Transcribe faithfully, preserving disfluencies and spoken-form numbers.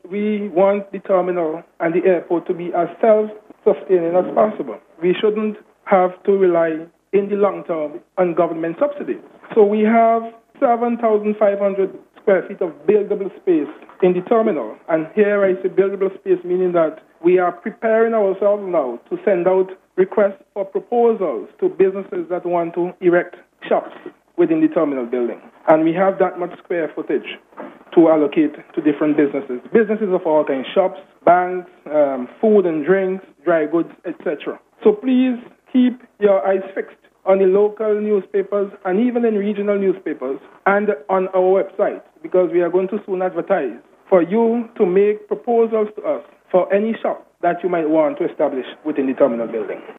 we want the terminal and the airport to be as self-sustaining as possible. We shouldn't have to rely in the long term on government subsidies. So we have seven thousand five hundred square feet of buildable space in the terminal. And here I say buildable space, meaning that we are preparing ourselves now to send out requests for proposals to businesses that want to erect shops within the terminal building. And we have that much square footage to allocate to different businesses. Businesses of all kinds, shops, banks, um, food and drinks, dry goods, et cetera. So please keep your eyes fixed on the local newspapers and even in regional newspapers and on our website, because we are going to soon advertise for you to make proposals to us for any shop that you might want to establish within the terminal building.